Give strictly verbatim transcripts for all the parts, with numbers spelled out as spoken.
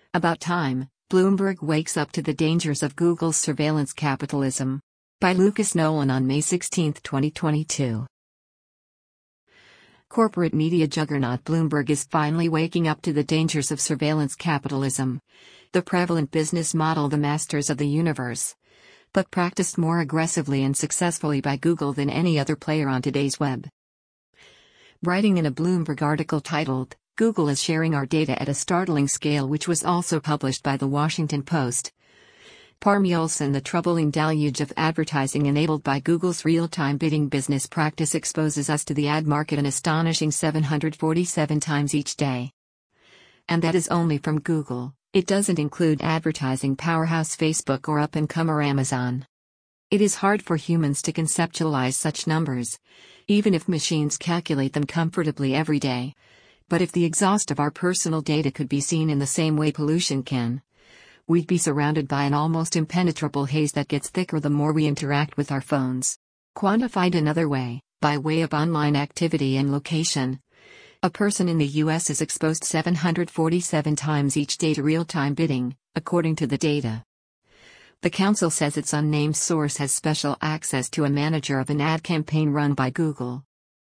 About time, Bloomberg wakes up to the dangers of Google's surveillance capitalism. By Lucas Nolan on May sixteenth, twenty twenty-two. Corporate media juggernaut Bloomberg is finally waking up to the dangers of surveillance capitalism, the prevalent business model the masters of the universe, but practiced more aggressively and successfully by Google than any other player on today's web. Writing in a Bloomberg article titled, "Google is sharing our data at a startling scale," which was also published by The Washington Post, Parm Olson, the troubling deluge of advertising enabled by Google's real-time bidding business practice exposes us to the ad market an astonishing seven hundred forty-seven times each day. And that is only from Google. It doesn't include advertising powerhouse Facebook or up-and-comer Amazon. It is hard for humans to conceptualize such numbers, even if machines calculate them comfortably every day. But if the exhaust of our personal data could be seen in the same way pollution can, we'd be surrounded by an almost impenetrable haze that gets thicker the more we interact with our phones. Quantified another way, by way of online activity and location, a person in the U S is exposed seven hundred forty-seven times each day to real-time bidding, according to the data. The council says its unnamed source has special access to a manager of an ad campaign run by Google.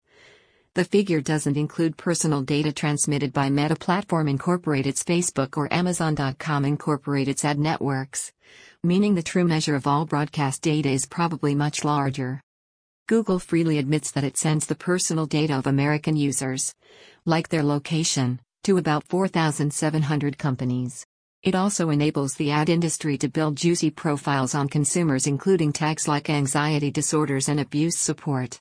The figure doesn't include personal data transmitted by Meta Platform Incorporated's Facebook or Amazon dot com Incorporated's ad networks, meaning the true measure of all broadcast data is probably much larger. Google freely admits that it sends the personal data of American users, like their location, to about four thousand seven hundred companies. It also enables the ad industry to build juicy profiles on consumers, including tags like anxiety disorders and abuse support.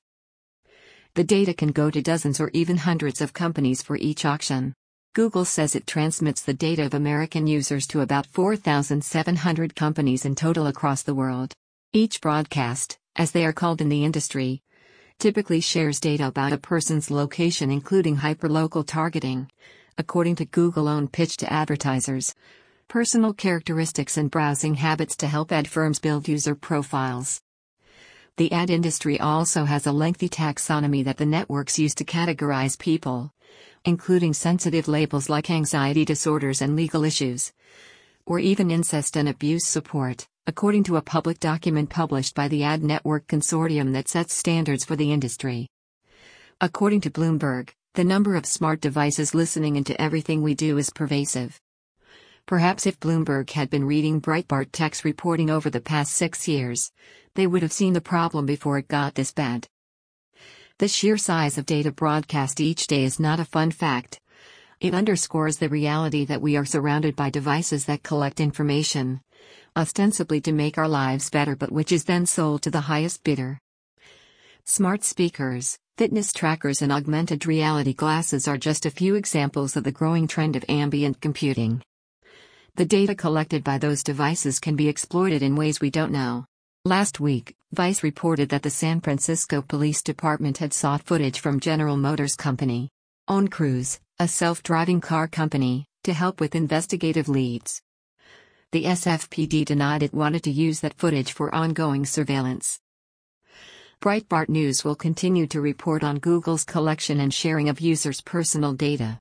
The data can go to dozens or even hundreds of companies for each auction. Google says it transmits the data of American users to about four thousand seven hundred companies in total across the world. Each broadcast, as they are called in the industry, typically shares data about a person's location, including hyperlocal targeting, according to Google's own pitch to advertisers, personal characteristics and browsing habits to help ad firms build user profiles. The ad industry also has a lengthy taxonomy that the networks use to categorize people, including sensitive labels like anxiety disorders and legal issues, or even incest and abuse support, according to a public document published by the Ad Network Consortium that sets standards for the industry. According to Bloomberg, the number of smart devices listening into everything we do is pervasive. Perhaps if Bloomberg had been reading Breitbart Tech's reporting over the past six years, they would have seen the problem before it got this bad. The sheer size of data broadcast each day is not a fun fact. It underscores the reality that we are surrounded by devices that collect information, ostensibly to make our lives better, but which is then sold to the highest bidder. Smart speakers, fitness trackers, and augmented reality glasses are just a few examples of the growing trend of ambient computing. The data collected by those devices can be exploited in ways we don't know. Last week, Vice reported that the San Francisco Police Department had sought footage from General Motors Company owned Cruise, a self-driving car company, to help with investigative leads. The S F P D denied it wanted to use that footage for ongoing surveillance. Breitbart News will continue to report on Google's collection and sharing of users' personal data.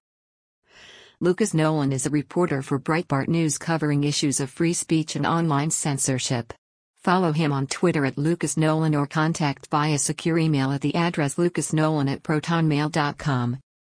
Lucas Nolan is a reporter for Breitbart News covering issues of free speech and online censorship. Follow him on Twitter at Lucas Nolan or contact via secure email at the address lucasnolan at protonmail dot com.